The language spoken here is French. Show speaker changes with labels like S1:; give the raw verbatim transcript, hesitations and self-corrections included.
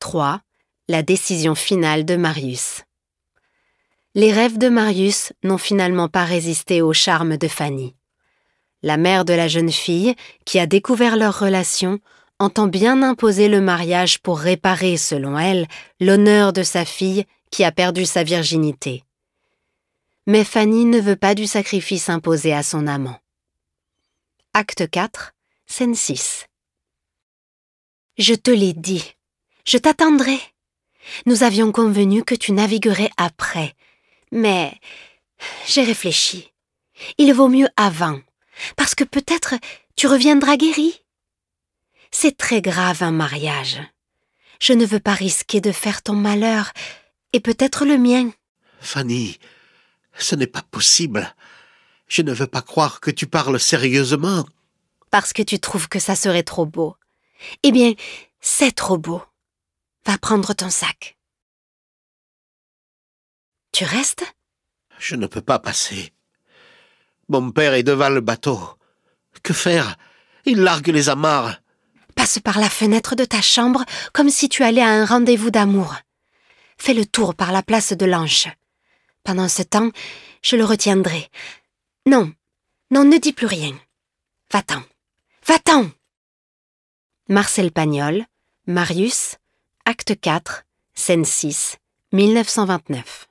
S1: trois. La décision finale de Marius. Les rêves de Marius n'ont finalement pas résisté au charme de Fanny. La mère de la jeune fille, qui a découvert leur relation, entend bien imposer le mariage pour réparer, selon elle, l'honneur de sa fille qui a perdu sa virginité. Mais Fanny ne veut pas du sacrifice imposé à son amant. Acte quatre, scène six. Je te l'ai dit, je t'attendrai. Nous avions convenu que tu naviguerais après, mais j'ai réfléchi. Il vaut mieux avant, parce que peut-être tu reviendras guéri. C'est très grave un mariage. Je ne veux pas risquer de faire ton malheur, et peut-être le mien.
S2: Fanny, ce n'est pas possible. Je ne veux pas croire que tu parles sérieusement.
S1: Parce que tu trouves que ça serait trop beau. Eh bien, c'est trop beau. Va prendre ton sac. Tu restes ?
S2: Je ne peux pas passer. Mon père est devant le bateau. Que faire ? Il largue les amarres.
S1: Passe par la fenêtre de ta chambre comme si tu allais à un rendez-vous d'amour. Fais le tour par la place de l'Anche. Pendant ce temps, je le retiendrai. Non, non, ne dis plus rien. Va-t'en, va-t'en ! Marcel Pagnol, Marius, acte quatre, scène six, mille neuf cent vingt-neuf.